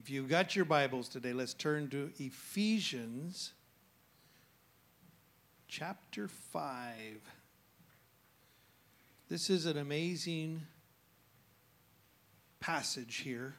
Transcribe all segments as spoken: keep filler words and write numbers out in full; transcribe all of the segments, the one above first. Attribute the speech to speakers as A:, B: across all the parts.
A: If you got your Bibles today, let's turn to Ephesians chapter five. This is an amazing passage here,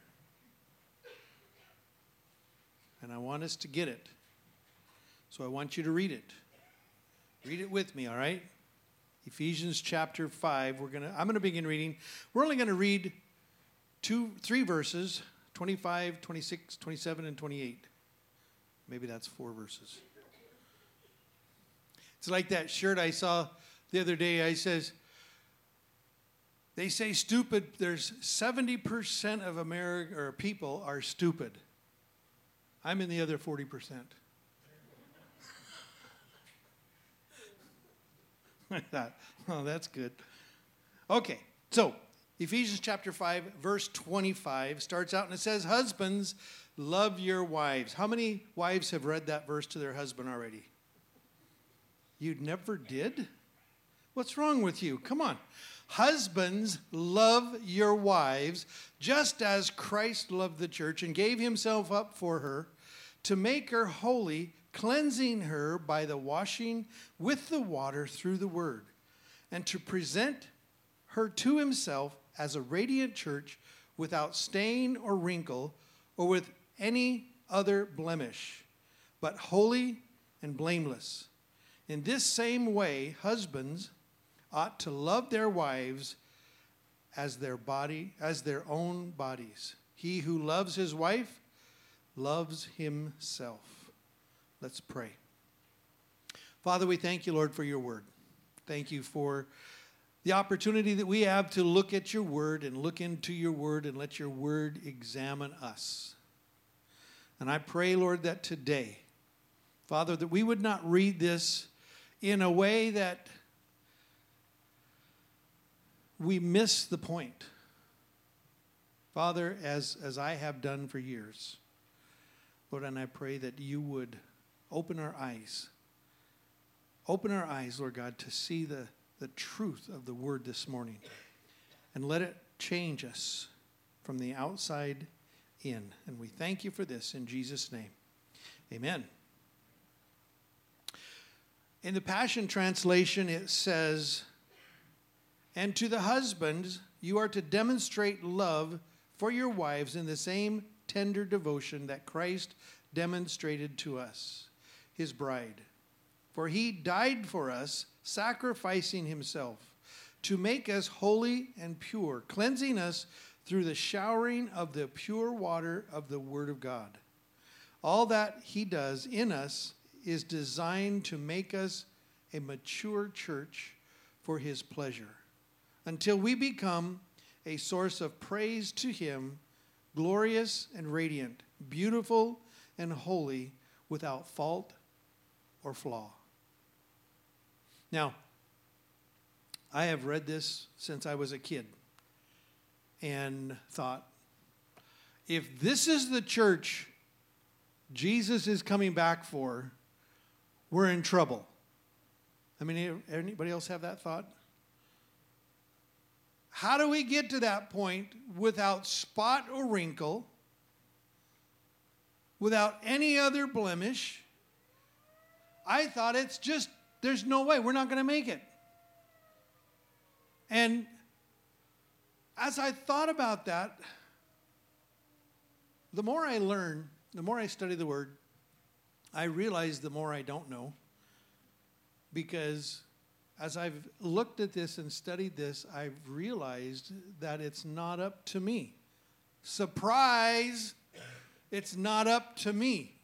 A: and I want us to get it. So I want you to read it. Read it with me, all right? Ephesians chapter five. We're gonna. I'm going to begin reading. We're only going to read two, three verses. twenty-five, twenty-six, twenty-seven, and twenty-eight. Maybe that's four verses. It's like that shirt I saw the other day. I says, they say stupid, there's seventy percent of America or people are stupid. I'm in the other forty percent. I thought, oh, that's good. Okay, so Ephesians chapter five, verse twenty-five starts out and it says, husbands, love your wives. How many wives have read that verse to their husband already? You never did? What's wrong with you? Come on. Husbands, love your wives, just as Christ loved the church and gave himself up for her to make her holy, cleansing her by the washing with the water through the word, and to present her to himself as a radiant church without stain or wrinkle or with any other blemish, but holy and blameless. In this same way, husbands ought to love their wives as their body, as their own bodies. He who loves his wife loves himself. Let's pray. Father, we thank you, Lord, for your word. Thank you for the opportunity that we have to look at your word and look into your word and let your word examine us. And I pray, Lord, that today, Father, that we would not read this in a way that we miss the point. Father, as, as I have done for years, Lord, and I pray that you would open our eyes. Open our eyes, Lord God, to see the the truth of the word this morning, and let it change us from the outside in. And we thank you for this in Jesus' name. Amen. In the Passion Translation, it says, and to the husbands, you are to demonstrate love for your wives in the same tender devotion that Christ demonstrated to us, his bride. For he died for us, sacrificing himself to make us holy and pure, cleansing us through the showering of the pure water of the Word of God. All that he does in us is designed to make us a mature church for his pleasure, until we become a source of praise to him, glorious and radiant, beautiful and holy, without fault or flaw. Now, I have read this since I was a kid and thought, if this is the church Jesus is coming back for, we're in trouble. I mean, anybody else have that thought? How do we get to that point without spot or wrinkle, without any other blemish? I thought it's just, there's no way. We're not going to make it. And as I thought about that, the more I learn, the more I study the Word, I realize the more I don't know. Because as I've looked at this and studied this, I've realized that it's not up to me. Surprise! It's not up to me.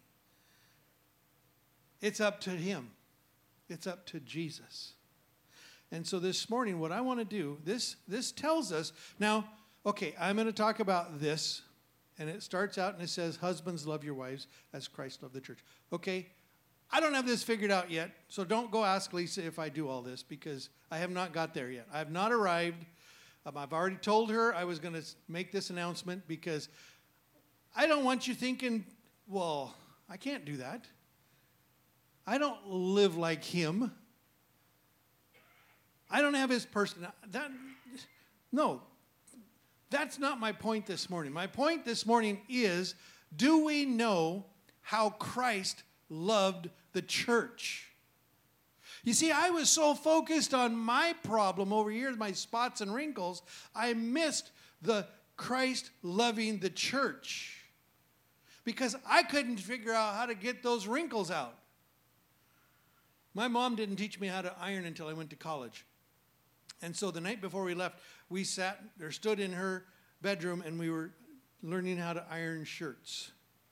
A: It's up to him. It's up to Jesus. And so this morning, what I want to do, this, this tells us, now, okay, I'm going to talk about this, and it starts out and it says, husbands, love your wives as Christ loved the church. Okay, I don't have this figured out yet, so don't go ask Lisa if I do all this, because I have not got there yet. I have not arrived. Um, I've already told her I was going to make this announcement, because I don't want you thinking, well, I can't do that. I don't live like him. I don't have his person. That, no, that's not my point this morning. My point this morning is Do we know how Christ loved the church? You see, I was so focused on my problem over here, my spots and wrinkles, I missed the Christ loving the church because I couldn't figure out how to get those wrinkles out. My mom didn't teach me how to iron until I went to college. And so the night before we left, we sat or stood in her bedroom and we were learning how to iron shirts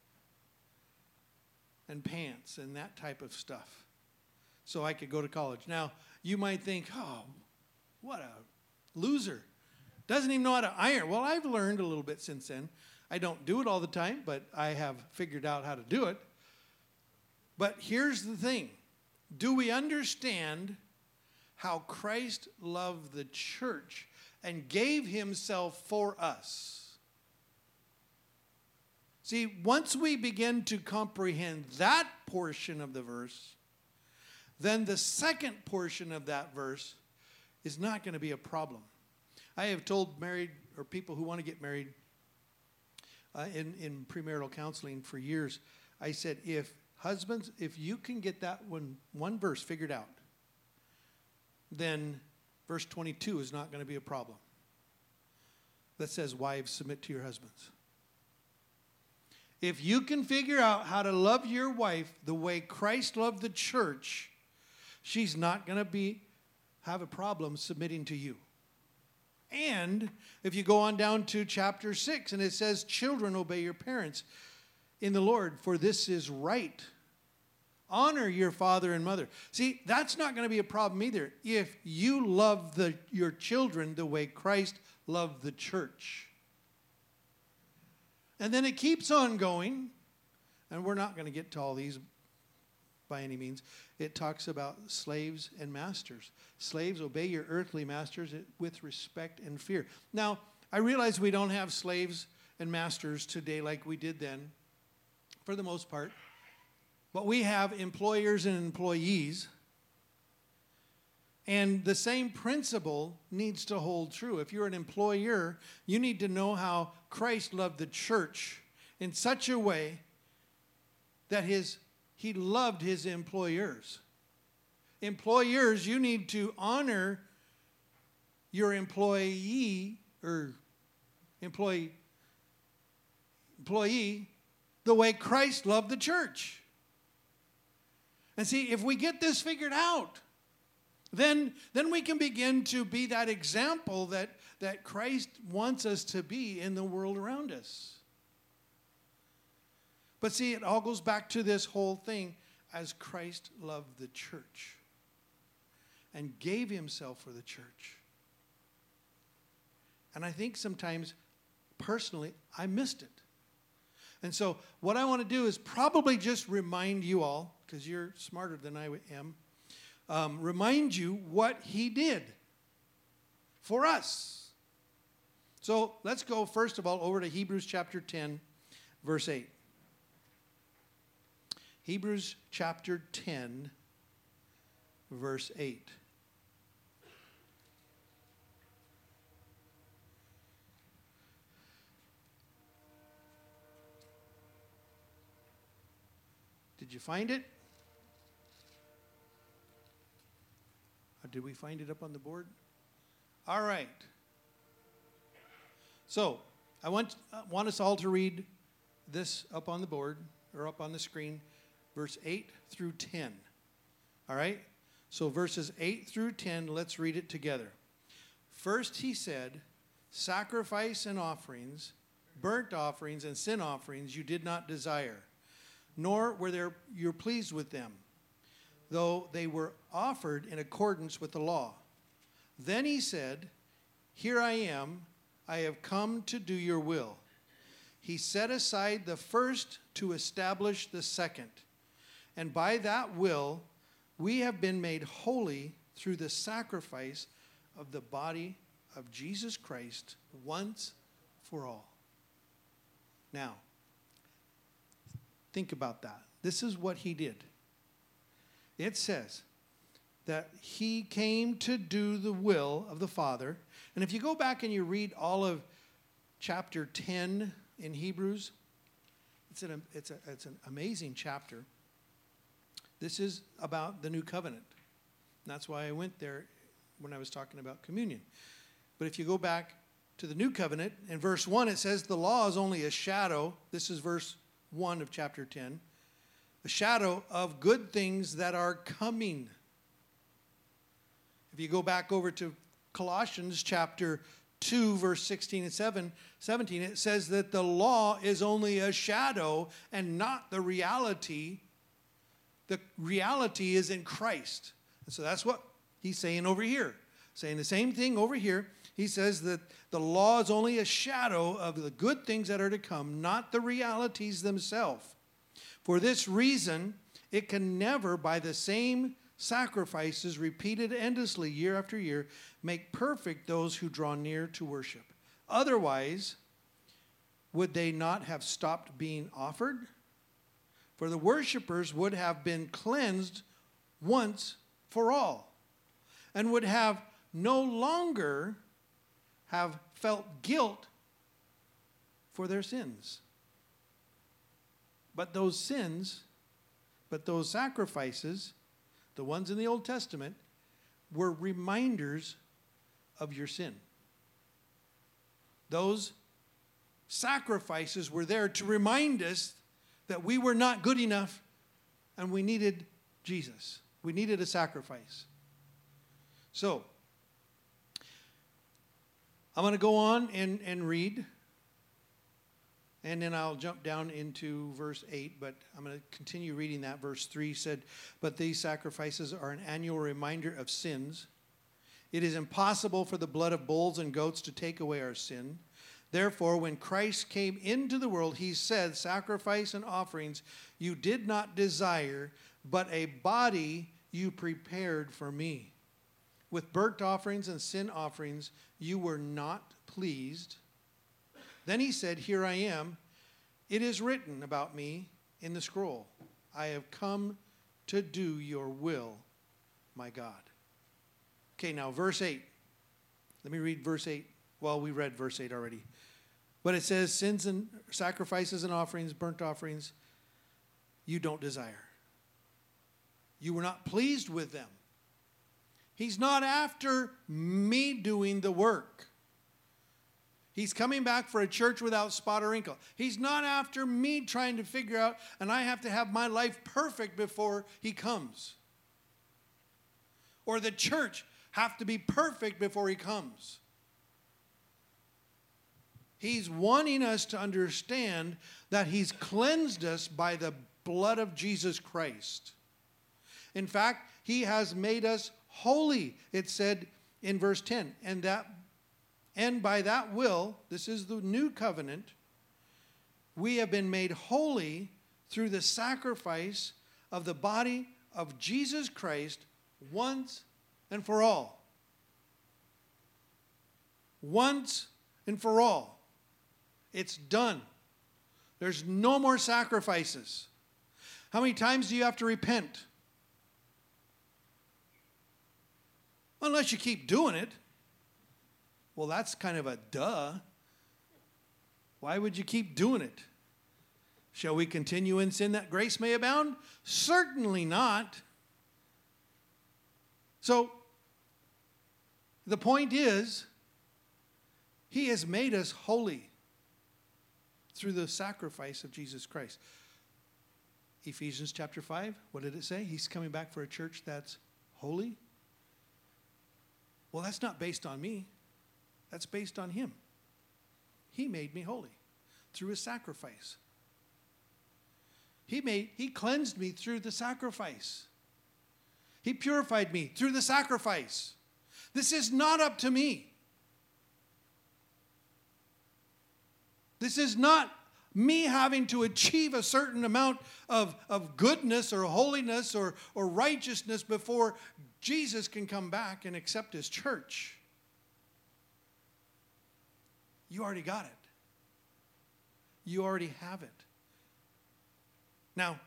A: and pants and that type of stuff so I could go to college. Now, you might think, oh, what a loser. Doesn't even know how to iron. Well, I've learned a little bit since then. I don't do it all the time, but I have figured out how to do it. But here's the thing. Do we understand how Christ loved the church and gave himself for us? See, once we begin to comprehend that portion of the verse, then the second portion of that verse is not going to be a problem. I have told married or people who want to get married uh, in, in premarital counseling for years, I said, if husbands, if you can get that one, one verse figured out, then verse twenty-two is not going to be a problem. That says, wives, submit to your husbands. If you can figure out how to love your wife the way Christ loved the church, she's not going to be have a problem submitting to you. And if you go on down to chapter six, and it says, children, obey your parents in the Lord, for this is right. Honor your father and mother. See, that's not going to be a problem either if you love the, your children the way Christ loved the church. And then it keeps on going, and we're not going to get to all these by any means. It talks about slaves and masters. Slaves, obey your earthly masters with respect and fear. Now, I realize we don't have slaves and masters today like we did then, for the most part. But we have employers and employees. And the same principle needs to hold true. If you're an employer, you need to know how Christ loved the church in such a way that his he loved his employers. Employers, you need to honor your employee or employee employee the way Christ loved the church. And see, if we get this figured out, Then, then we can begin to be that example that, that Christ wants us to be in the world around us. But see, it all goes back to this whole thing as Christ loved the church and gave himself for the church. And I think sometimes, personally, I missed it. And so what I want to do is probably just remind you all, because you're smarter than I am, Um, remind you what he did for us. So let's go first of all over to Hebrews chapter ten, verse eight. Hebrews chapter ten, verse eight. Did you find it? Did we find it up on the board? All right. So, I want, uh, want us all to read this up on the board, or up on the screen, verse eight through ten. All right? So, verses eight through ten, let's read it together. First he said, sacrifice and offerings, burnt offerings and sin offerings you did not desire, nor were there you pleased with them, though they were offered in accordance with the law. Then he said, here I am, I have come to do your will. He set aside the first to establish the second. And by that will, we have been made holy through the sacrifice of the body of Jesus Christ once for all. Now, think about that. This is what he did. It says that he came to do the will of the Father. And if you go back and you read all of chapter ten in Hebrews, It's an, it's, a, it's an amazing chapter. This is about the new covenant. And that's why I went there when I was talking about communion. But if you go back to the new covenant, in verse one, it says the law is only a shadow. This is verse one of chapter ten. A shadow of good things that are coming. If you go back over to Colossians chapter two, verse sixteen and seventeen, it says that the law is only a shadow and not the reality. The reality is in Christ. And so that's what he's saying over here. Saying the same thing over here. He says that the law is only a shadow of the good things that are to come, not the realities themselves. For this reason, it can never, by the same sacrifices repeated endlessly year after year, make perfect those who draw near to worship. Otherwise, would they not have stopped being offered? For the worshipers would have been cleansed once for all, and would have no longer have felt guilt for their sins. But those sins, but those sacrifices, the ones in the Old Testament, were reminders of your sin. Those sacrifices were there to remind us that we were not good enough and we needed Jesus. We needed a sacrifice. So, I'm going to go on and, and read, and then I'll jump down into verse eight, but I'm going to continue reading that. Verse three said, but these sacrifices are an annual reminder of sins. It is impossible for the blood of bulls and goats to take away our sin. Therefore, when Christ came into the world, he said, sacrifice and offerings you did not desire, but a body you prepared for me. With burnt offerings and sin offerings you were not pleased. Then he said, here I am. It is written about me in the scroll. I have come to do your will, my God. Okay, now verse eight. Let me read verse eight. Well, we read verse eight already. But it says, sins and sacrifices and offerings, burnt offerings, you don't desire. You were not pleased with them. He's not after me doing the work. He's coming back for a church without spot or wrinkle. He's not after me trying to figure out, and I have to have my life perfect before he comes. Or the church have to be perfect before he comes. He's wanting us to understand that he's cleansed us by the blood of Jesus Christ. In fact, he has made us holy, it said in verse ten. And that, and by that will, this is the new covenant, we have been made holy through the sacrifice of the body of Jesus Christ once and for all. Once and for all. It's done. There's no more sacrifices. How many times do you have to repent? Unless you keep doing it. Well, that's kind of a duh. Why would you keep doing it? Shall we continue in sin that grace may abound? Certainly not. So, the point is, he has made us holy through the sacrifice of Jesus Christ. Ephesians chapter five, what did it say? He's coming back for a church that's holy. Well, that's not based on me. That's based on him. He made me holy through his sacrifice. He made, he cleansed me through the sacrifice. He purified me through the sacrifice. This is not up to me. This is not me having to achieve a certain amount of, of goodness or holiness or, or righteousness before Jesus can come back and accept his church. You already got it. You already have it. Now,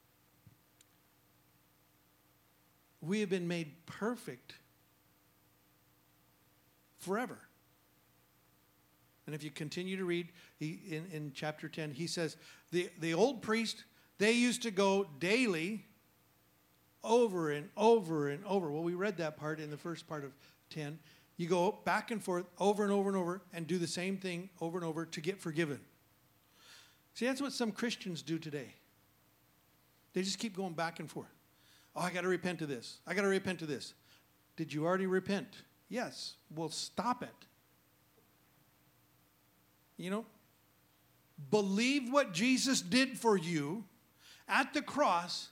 A: we have been made perfect forever. And if you continue to read he, in, in chapter ten, he says, the, the old priest, they used to go daily over and over and over. Well, we read that part in the first part of ten. You go back and forth over and over and over and do the same thing over and over to get forgiven. See, that's what some Christians do today. They just keep going back and forth. Oh, I got to repent of this. I got to repent of this. Did you already repent? Yes. Well, stop it. You know, believe what Jesus did for you at the cross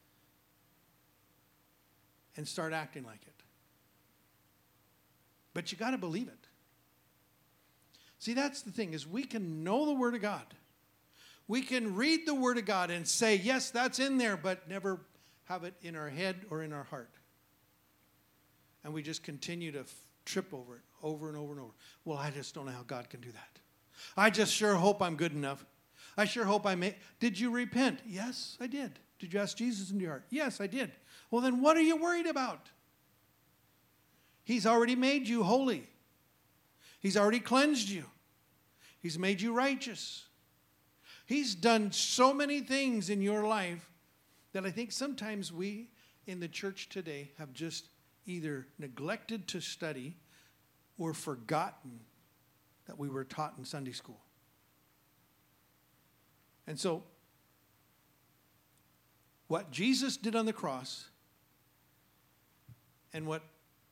A: and start acting like it. But you got to believe it. See, that's the thing, is we can know the Word of God. We can read the Word of God and say, yes, that's in there, but never have it in our head or in our heart. And we just continue to f- trip over it over and over and over. Well, I just don't know how God can do that. I just sure hope I'm good enough. I sure hope I may. Did you repent? Yes, I did. Did you ask Jesus into your heart? Yes, I did. Well, then what are you worried about? He's already made you holy. He's already cleansed you. He's made you righteous. He's done so many things in your life that I think sometimes we in the church today have just either neglected to study or forgotten that we were taught in Sunday school. And so, what Jesus did on the cross and what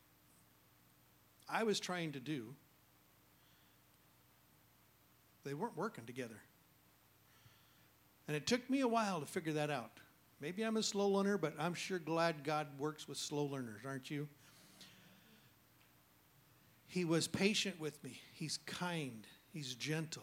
A: I was trying to do, they weren't working together. And it took me a while to figure that out. Maybe I'm a slow learner, but I'm sure glad God works with slow learners, aren't you? He was patient with me. He's kind. He's gentle.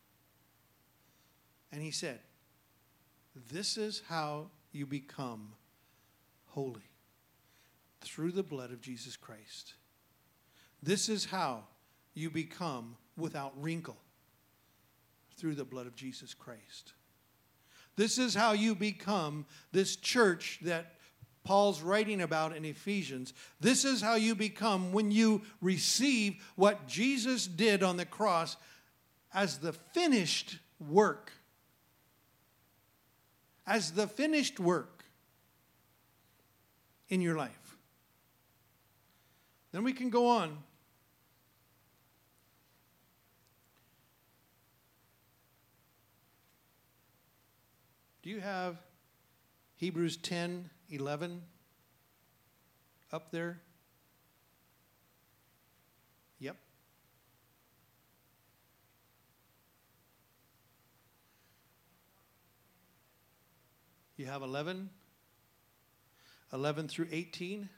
A: And he said, this is how you become holy, through the blood of Jesus Christ. This is how you become without wrinkle, through the blood of Jesus Christ. This is how you become this church that Paul's writing about in Ephesians. This is how you become when you receive what Jesus did on the cross as the finished work. As the finished work in your life. Then we can go on. Do you have Hebrews ten eleven up there? Yep. You have eleven? eleven through eighteen?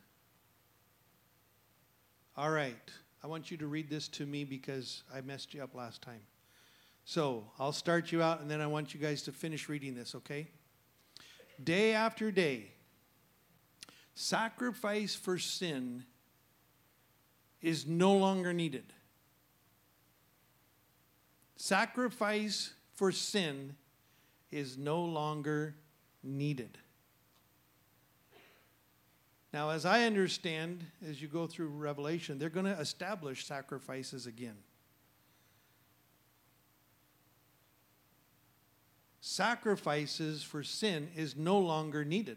A: All right. I want you to read this to me because I messed you up last time. So I'll start you out, and then I want you guys to finish reading this, okay? Day after day, sacrifice for sin is no longer needed. Sacrifice for sin is no longer needed. Now, as I understand, as you go through Revelation, they're going to establish sacrifices again. Sacrifices for sin is no longer needed.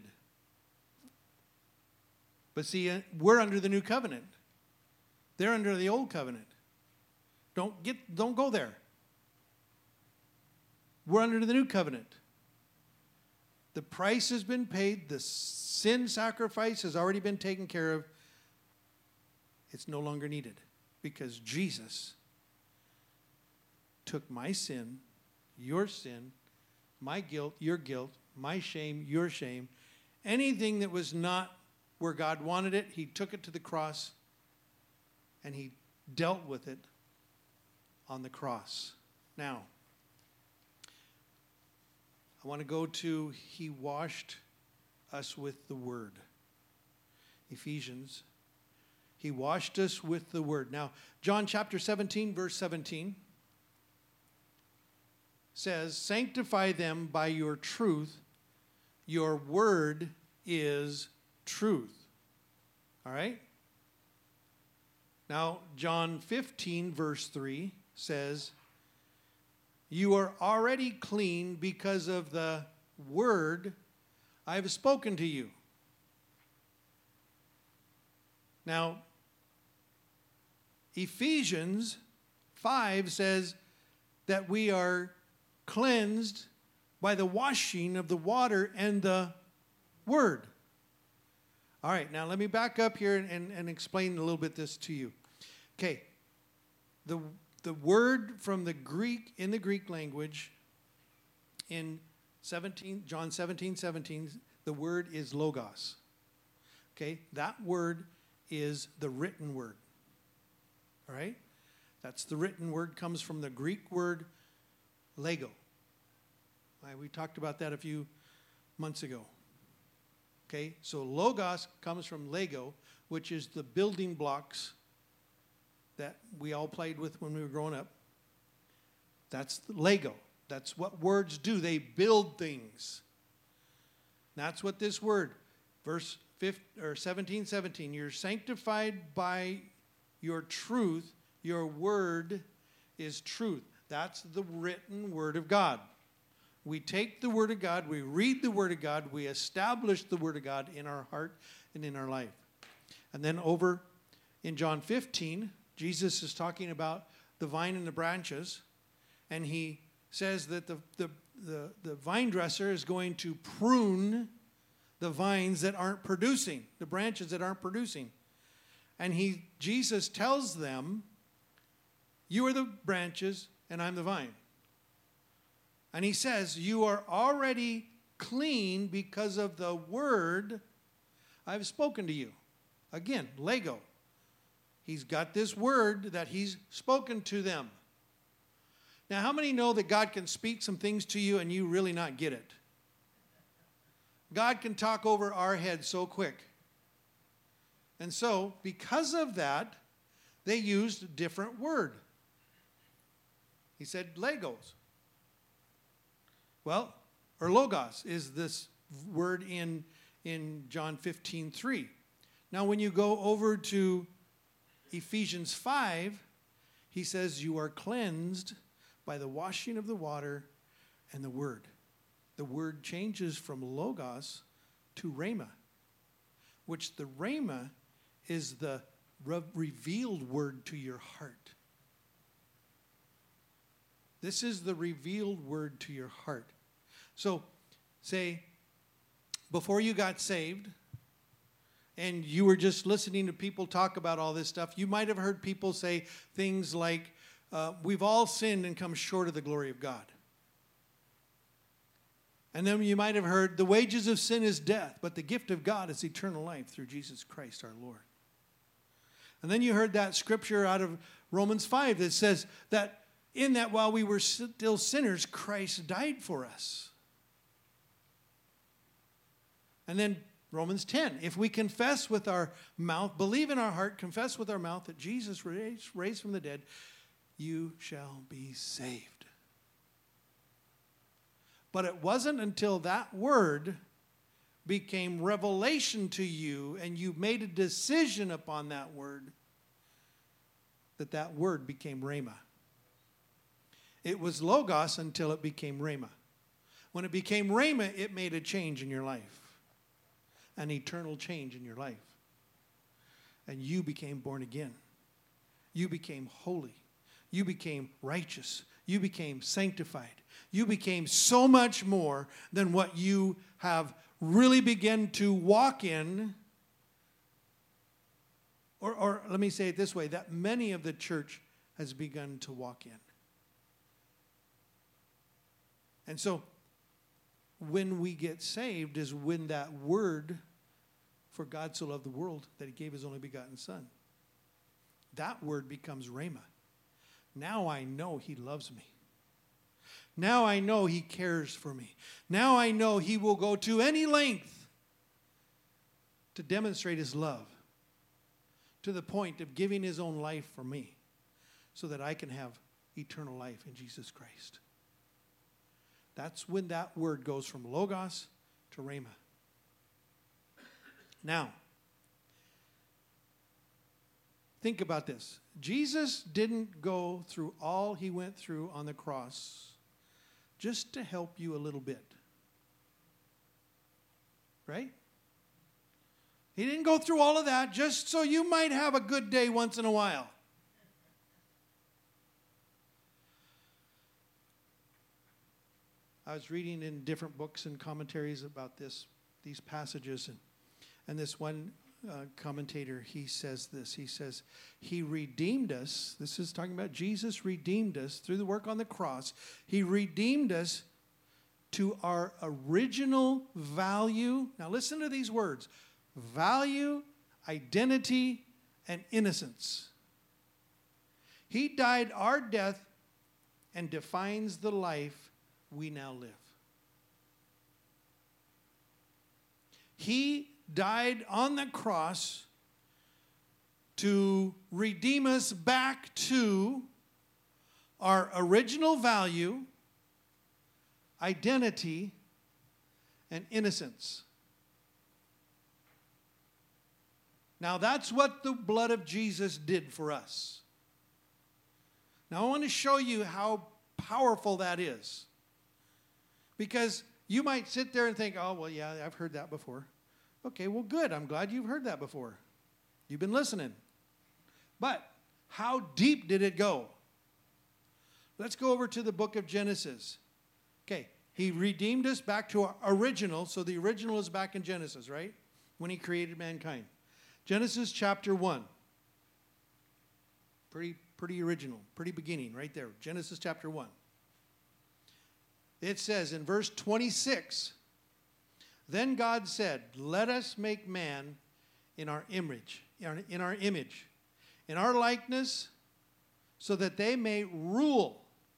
A: But see, we're under the new covenant. They're under the old covenant. Don't get, don't go there. We're under the new covenant. The price has been paid. The sin sacrifice has already been taken care of. It's no longer needed because Jesus took my sin, your sin, my guilt, your guilt, my shame, your shame. Anything that was not where God wanted it, he took it to the cross and he dealt with it on the cross. Now, I want to go to, he washed us with the word. Ephesians. He washed us with the word. Now, John chapter seventeen, verse seventeen says, sanctify them by your truth. Your word is truth. All right? Now, John fifteen, verse three says, you are already clean because of the word I have spoken to you. Now, Ephesians five says that we are cleansed by the washing of the water and the word. All right, now let me back up here and, and, and explain a little bit this to you. Okay, the, the word from the Greek, in the Greek language, in seventeen, John seventeen, seventeen, the word is logos. Okay, that word is the written word. All right? That's the written word, comes from the Greek word lego. Right, we talked about that a few months ago. Okay, so logos comes from Lego, which is the building blocks that we all played with when we were growing up. That's the Lego. That's what words do. They build things. That's what this word, verse fifteen, or seventeen, seventeen, you're sanctified by your truth. Your word is truth. That's the written word of God. We take the word of God, we read the word of God, we establish the word of God in our heart and in our life. And then over in John fifteen, Jesus is talking about the vine and the branches, and he says that the, the, the, the vine dresser is going to prune the vines that aren't producing, the branches that aren't producing. And he, Jesus tells them, you are the branches and I'm the vine. And he says, you are already clean because of the word I've spoken to you. Again, Lego. He's got this word that he's spoken to them. Now, how many know that God can speak some things to you and you really not get it? God can talk over our heads so quick. And so, because of that, they used a different word. He said Legos. Well, or logos is this word in, in John fifteen three. Now, when you go over to Ephesians five, he says you are cleansed by the washing of the water and the word. The word changes from logos to rhema, which the rhema is the re- revealed word to your heart. This is the revealed word to your heart. So, say, before you got saved, and you were just listening to people talk about all this stuff, you might have heard people say things like, uh, we've all sinned and come short of the glory of God. And then you might have heard, the wages of sin is death, but the gift of God is eternal life through Jesus Christ our Lord. And then you heard that scripture out of Romans five that says that in that while we were still sinners, Christ died for us. And then Romans ten, if we confess with our mouth, believe in our heart, confess with our mouth that Jesus raised, raised from the dead, you shall be saved. But it wasn't until that word became revelation to you and you made a decision upon that word that that word became rhema. It was logos until it became rhema. When it became rhema, it made a change in your life. An eternal change in your life. And you became born again. You became holy. You became righteous. You became sanctified. You became so much more than what you have really begun to walk in. Or, or let me say it this way, that many of the church has begun to walk in. And so, when we get saved is when that word, for God so loved the world that he gave his only begotten son, that word becomes rhema. Now I know he loves me. Now I know he cares for me. Now I know he will go to any length to demonstrate his love to the point of giving his own life for me so that I can have eternal life in Jesus Christ. That's when that word goes from logos to rhema. Now, Think about this. Jesus didn't go through all he went through on the cross just to help you a little bit. Right? He didn't go through all of that just so you might have a good day once in a while. I was reading in different books and commentaries about this, these passages, and, and this one uh, commentator, he says this. He says, he redeemed us. This is talking about Jesus redeemed us through the work on the cross. He redeemed us to our original value. Now listen to these words. Value, identity, and innocence. He died our death and defines the life we now live. He died on the cross to redeem us back to our original value, identity, and innocence. Now that's what the blood of Jesus did for us. Now I want to show you how powerful that is. Because you might sit there and think, oh, well, yeah, I've heard that before. Okay, well, good. I'm glad you've heard that before. You've been listening. But how deep did it go? Let's go over to the book of Genesis. Okay, he redeemed us back to our original. So the original is back in Genesis, right? When he created mankind. Genesis chapter one. Pretty, pretty original, pretty beginning right there. Genesis chapter one. It says in verse twenty-six, then God said, let us make man in our image, in our image, in our likeness, so that they may rule.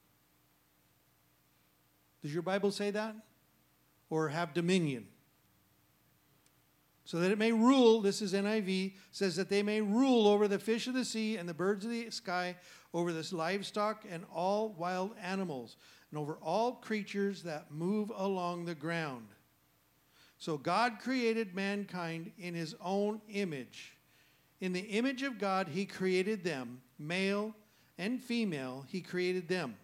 A: Does your Bible say that? Or have dominion? So that it may rule, this is N I V, says that they may rule over the fish of the sea and the birds of the sky, over this livestock and all wild animals, and over all creatures that move along the ground. So God created mankind in his own image. In the image of God, he created them. Male and female, he created them.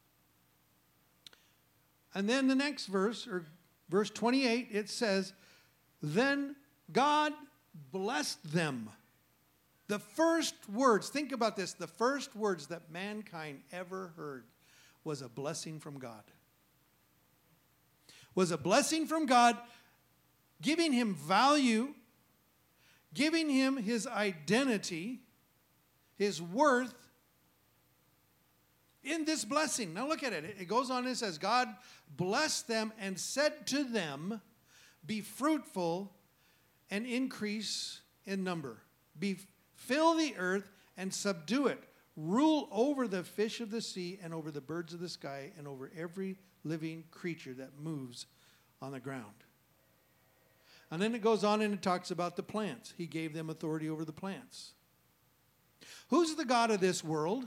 A: And then the next verse, or verse twenty-eight, it says, then God blessed them. The first words, think about this, the first words that mankind ever heard was a blessing from God. Was a blessing from God, giving him value, giving him his identity, his worth in this blessing. Now look at it. It goes on and says, God blessed them and said to them, be fruitful and increase in number. Be, fill the earth and subdue it. Rule over the fish of the sea and over the birds of the sky and over every living creature that moves on the ground. And then it goes on and it talks about the plants. He gave them authority over the plants. Who's the God of this world?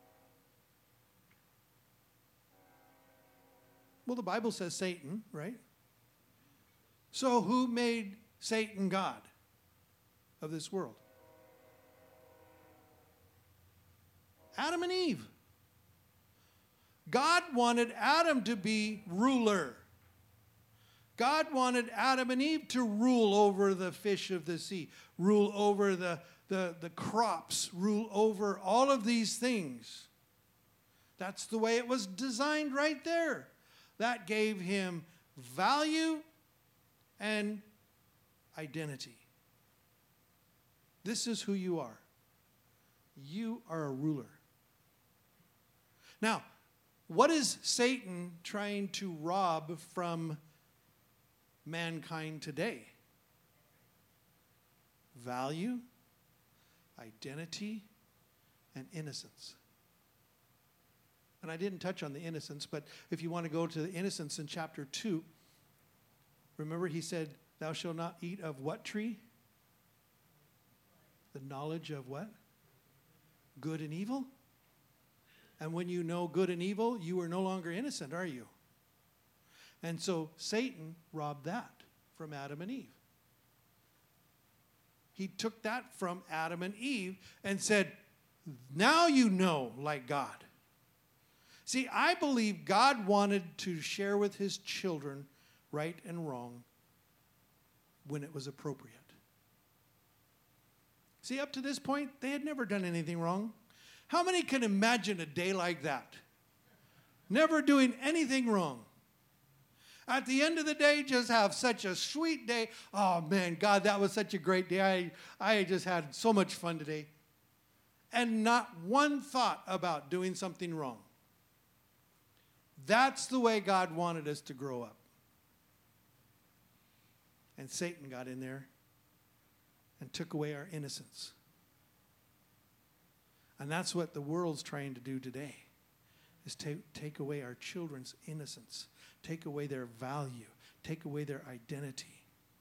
A: Well, the Bible says Satan, right? So who made Satan God of this world? Adam and Eve. God wanted Adam to be ruler. God wanted Adam and Eve to rule over the fish of the sea, rule over the, the, the crops, rule over all of these things. That's the way it was designed right there. That gave him value and identity. This is who you are. You are a ruler. Now, what is Satan trying to rob from mankind today? Value, identity, and innocence. And I didn't touch on the innocence, but if you want to go to the innocence in chapter two, remember he said, thou shalt not eat of what tree? The knowledge of what? Good and evil? And when you know good and evil, you are no longer innocent, are you? And so Satan robbed that from Adam and Eve. he took that from Adam and Eve and said, now you know like God. See, I believe God wanted to share with his children right and wrong when it was appropriate. See, up to this point, they had never done anything wrong. How many can imagine a day like that? Never doing anything wrong. At the end of the day, just have such a sweet day. Oh, man, God, that was such a great day. I, I just had so much fun today. And not one thought about doing something wrong. That's the way God wanted us to grow up. And Satan got in there and took away our innocence. And that's what the world's trying to do today, is take, take away our children's innocence, take away their value, take away their identity.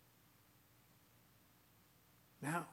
A: Now,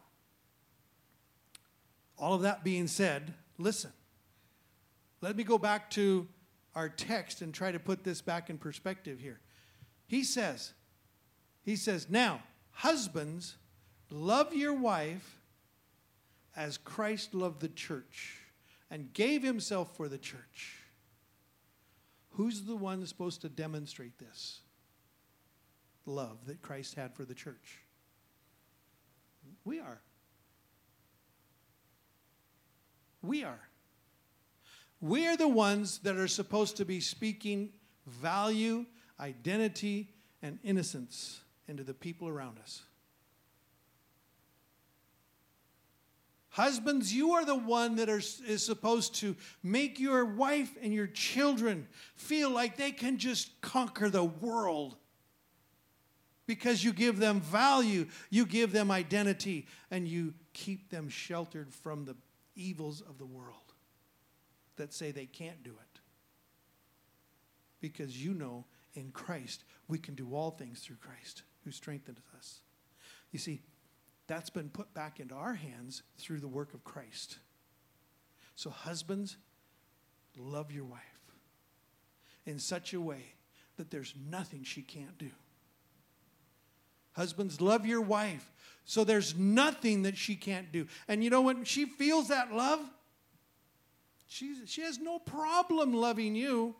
A: all of that being said, listen. Let me go back to our text and try to put this back in perspective here. He says, he says, now, husbands, love your wife as Christ loved the church and gave himself for the church. Who's the one supposed to demonstrate this love that Christ had for the church? We are. We are. We are the ones that are supposed to be speaking value, identity, and innocence into the people around us. Husbands, you are the one that are, is supposed to make your wife and your children feel like they can just conquer the world. Because you give them value, you give them identity, and you keep them sheltered from the evils of the world that say they can't do it. Because you know in Christ we can do all things through Christ who strengthens us. You see, that's been put back into our hands through the work of Christ. So husbands, love your wife in such a way that there's nothing she can't do. Husbands, love your wife so there's nothing that she can't do. And you know, when she feels that love, she's, she has no problem loving you.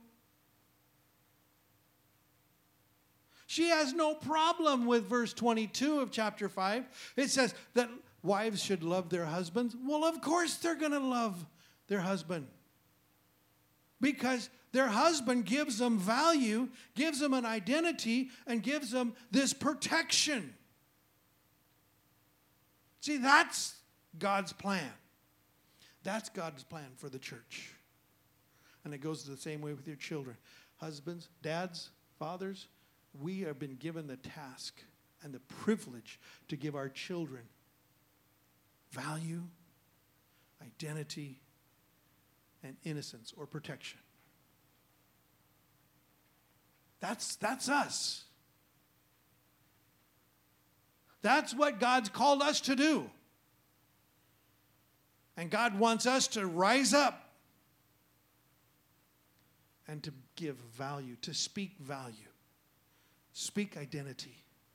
A: She has no problem with verse twenty-two of chapter five. It says that wives should love their husbands. Well, of course they're going to love their husband. Because their husband gives them value, gives them an identity, and gives them this protection. See, that's God's plan. That's God's plan for the church. And it goes the same way with your children. Husbands, dads, fathers, we have been given the task and the privilege to give our children value, identity, and innocence or protection. That's, that's us. That's what God's called us to do. And God wants us to rise up and to give value, to speak value, speak identity.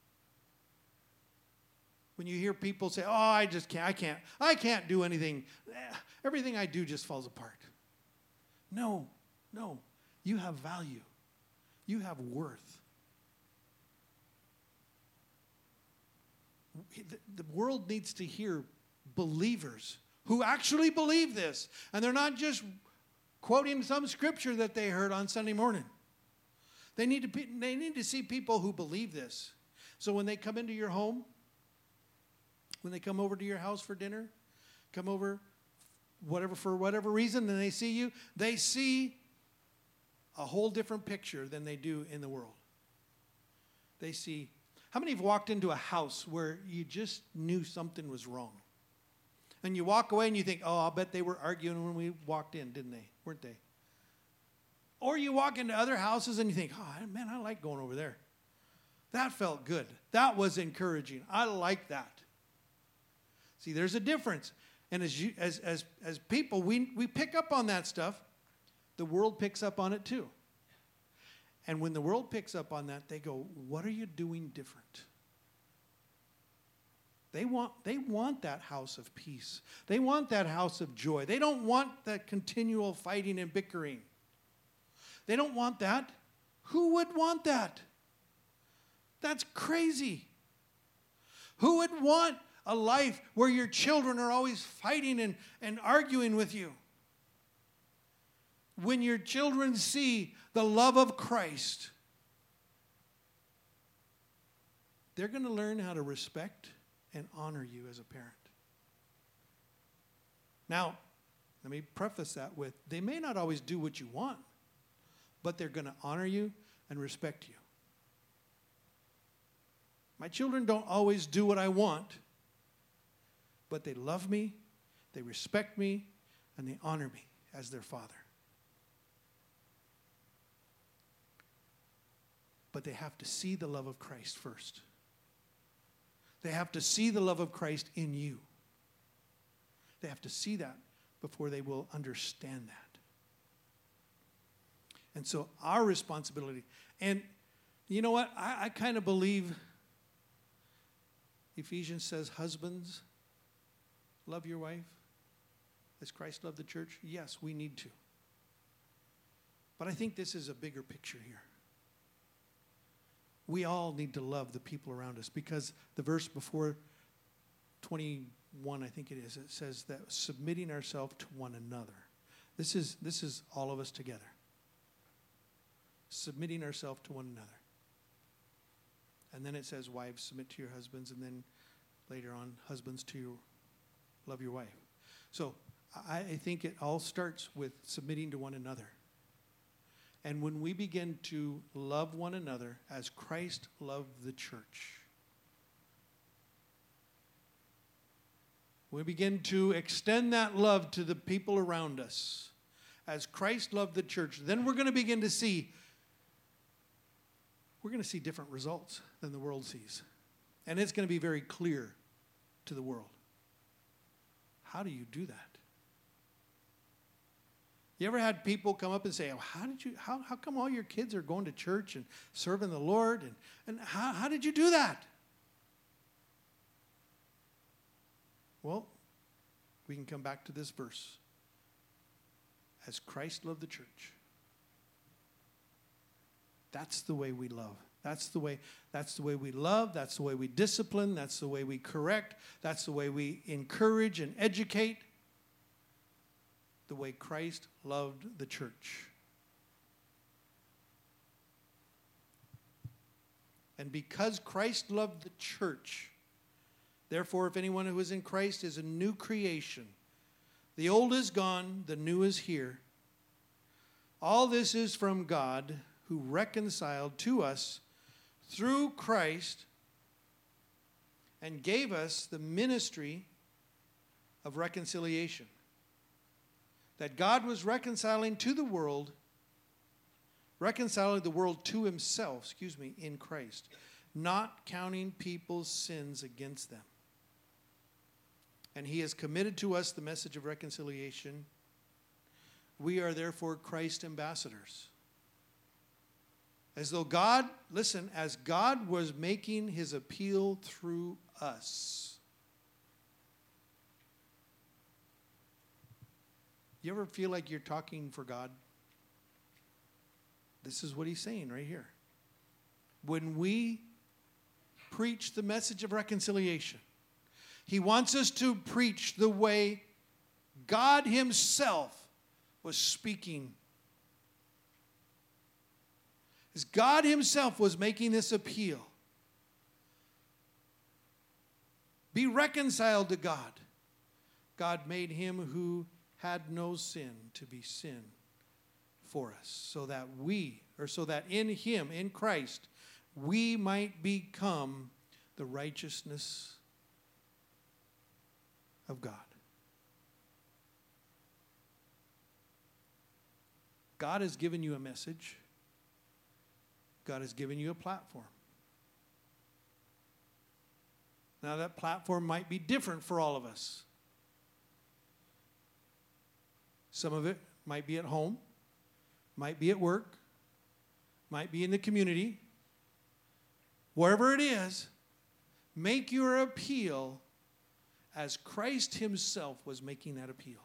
A: When you hear people say, "Oh, I just can't, I can't, I can't do anything. Everything I do just falls apart." No, no. You have value. You have worth. The world needs to hear believers who actually believe this. And they're not just quoting some scripture that they heard on Sunday morning. They need to be, they need to see people who believe this. So when they come into your home, when they come over to your house for dinner, come over whatever for whatever reason, and they see you, they see a whole different picture than they do in the world. They see, how many have walked into a house where you just knew something was wrong? And you walk away and you think, "Oh, I'll bet they were arguing when we walked in, didn't they? Weren't they?" Or you walk into other houses and you think, "Oh, man, I like going over there. That felt good. That was encouraging. I like that." See, there's a difference. And as you, as as as people, we we pick up on that stuff. The world picks up on it too. And when the world picks up on that, they go, "What are you doing different?" They want, they want that house of peace. They want that house of joy. They don't want that continual fighting and bickering. They don't want that. Who would want that? That's crazy. Who would want a life where your children are always fighting and, and arguing with you? When your children see the love of Christ, they're going to learn how to respect and honor you as a parent. Now, let me preface that with, they may not always do what you want, but they're going to honor you and respect you. My children don't always do what I want, but they love me, they respect me, and they honor me as their father. But they have to see the love of Christ first. They have to see the love of Christ in you. They have to see that before they will understand that. And so our responsibility, and you know what? I, I kind of believe Ephesians says, husbands, love your wife as Christ loved the church. Yes, we need to. But I think this is a bigger picture here. We all need to love the people around us, because the verse before twenty-one, I think it is, it says that submitting ourselves to one another. This is, this is all of us together. Submitting ourselves to one another. And then it says, wives, submit to your husbands, and then later on, husbands to your, love your wife. So I, I think it all starts with submitting to one another. And when we begin to love one another as Christ loved the church, we begin to extend that love to the people around us as Christ loved the church, then we're going to begin to see, we're going to see different results than the world sees. And it's going to be very clear to the world. How do you do that? You ever had people come up and say, oh, how did you, how, how come all your kids are going to church and serving the Lord? And, and how, how did you do that? Well, we can come back to this verse. As Christ loved the church. That's the way we love. That's the way, that's the way we love. That's the way we discipline. That's the way we correct. That's the way we encourage and educate. The way Christ loved the church. And because Christ loved the church, therefore, if anyone who is in Christ is a new creation, the old is gone, the new is here. All this is from God, who reconciled to us through Christ and gave us the ministry of reconciliation. That God was reconciling to the world, reconciling the world to himself, excuse me, in Christ, not counting people's sins against them. And he has committed to us the message of reconciliation. We are therefore Christ's ambassadors. As though God, listen, as God was making his appeal through us. You ever feel like you're talking for God? This is what he's saying right here. When we preach the message of reconciliation, he wants us to preach the way God himself was speaking. As God himself was making this appeal. Be reconciled to God. God made him who had no sin to be sin for us, so that we, or so that in him, in Christ, we might become the righteousness of God. God has given you a message. God has given you a platform. Now that platform might be different for all of us. Some of it might be at home, might be at work, might be in the community. Wherever it is, make your appeal as Christ himself was making that appeal.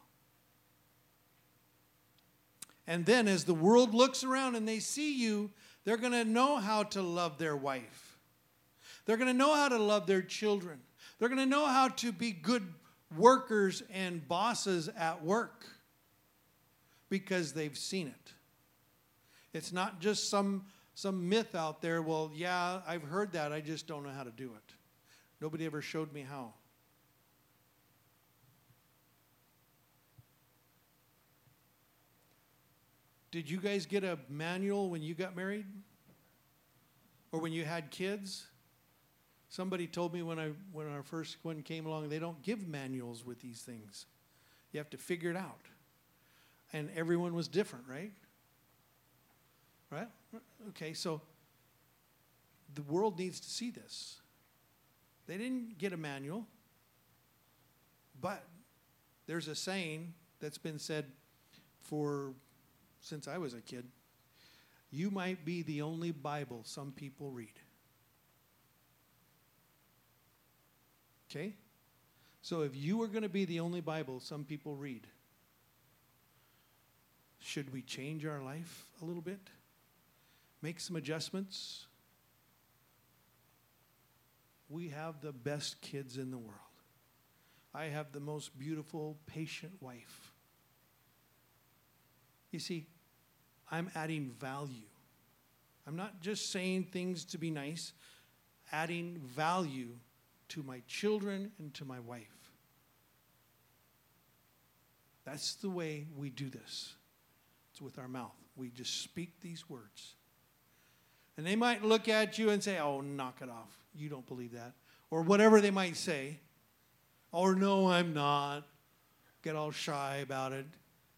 A: And then as the world looks around and they see you, they're going to know how to love their wife. They're going to know how to love their children. They're going to know how to be good workers and bosses at work because they've seen it. It's not just some, some myth out there. Well, yeah, I've heard that. I just don't know how to do it. Nobody ever showed me how. Did you guys get a manual when you got married? Or when you had kids? Somebody told me when I when our first one came along, they don't give manuals with these things. You have to figure it out. And everyone was different, right? Right? Okay, so the world needs to see this. They didn't get a manual, but there's a saying that's been said for since I was a kid. You might be the only Bible some people read. Okay? So if you were going to be the only Bible some people read, should we change our life a little bit? Make some adjustments? We have the best kids in the world. I have the most beautiful, patient wife. You see, I'm adding value. I'm not just saying things to be nice, adding value to my children and to my wife. That's the way we do this. It's with our mouth. We just speak these words. And they might look at you and say, oh, knock it off. You don't believe that. Or whatever they might say. Or no, I'm not. Get all shy about it.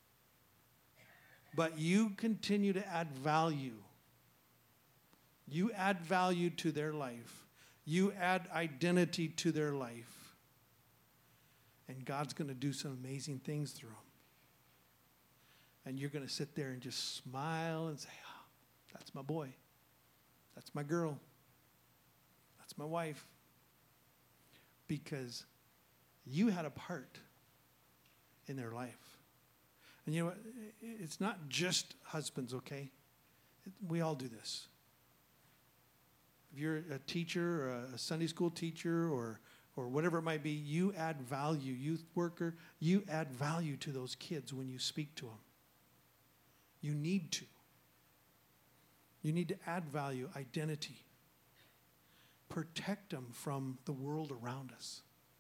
A: But you continue to add value. You add value to their life. You add identity to their life. And God's going to do some amazing things through them. And you're going to sit there and just smile and say, oh, that's my boy. That's my girl. That's my wife. Because you had a part in their life. And you know what? It's not just husbands, okay? We all do this. If you're a teacher or a Sunday school teacher or, or whatever it might be, you add value. Youth worker, you add value to those kids when you speak to them. You need to. You need to add value, identity. Protect them from the world around us.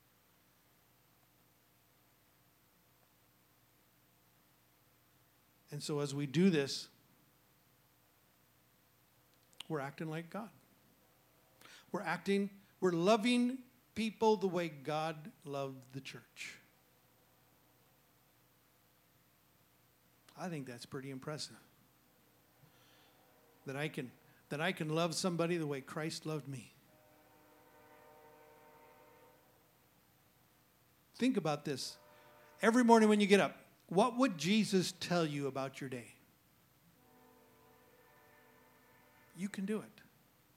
A: And so as we do this, we're acting like God. We're acting, we're loving people the way God loved the church. I think that's pretty impressive. That I can, that I can love somebody the way Christ loved me. Think about this. Every morning when you get up, what would Jesus tell you about your day? You can do it.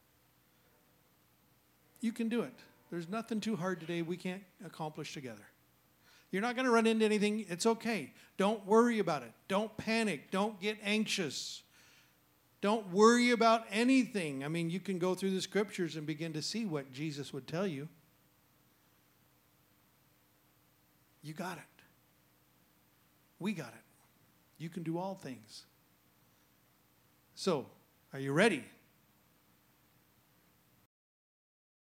A: You can do it. There's nothing too hard today we can't accomplish together. You're not going to run into anything. It's okay. Don't worry about it. Don't panic. Don't get anxious. Don't worry about anything. I mean, you can go through the scriptures and begin to see what Jesus would tell you. You got it. We got it. You can do all things. So, are you ready?